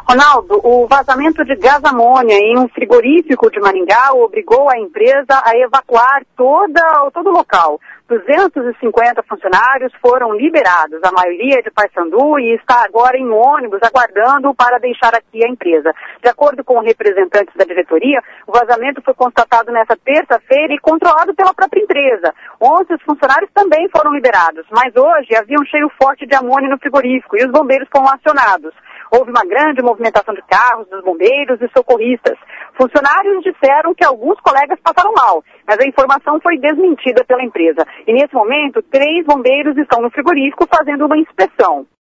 Ronaldo, o vazamento de gás amônia em um frigorífico de Maringá obrigou a empresa a evacuar todo o local. 250 funcionários foram liberados, a maioria de Paysandu, e está agora em ônibus aguardando para deixar aqui a empresa. De acordo com representantes da diretoria, o vazamento foi constatado nesta terça-feira e controlado pela própria empresa. 11 funcionários também foram liberados, mas hoje havia um cheiro forte de amônia no frigorífico e os bombeiros foram acionados. Houve uma grande movimentação de carros dos bombeiros e socorristas. Funcionários disseram que alguns colegas passaram mal, mas a informação foi desmentida pela empresa. E nesse momento, 3 bombeiros estão no frigorífico fazendo uma inspeção.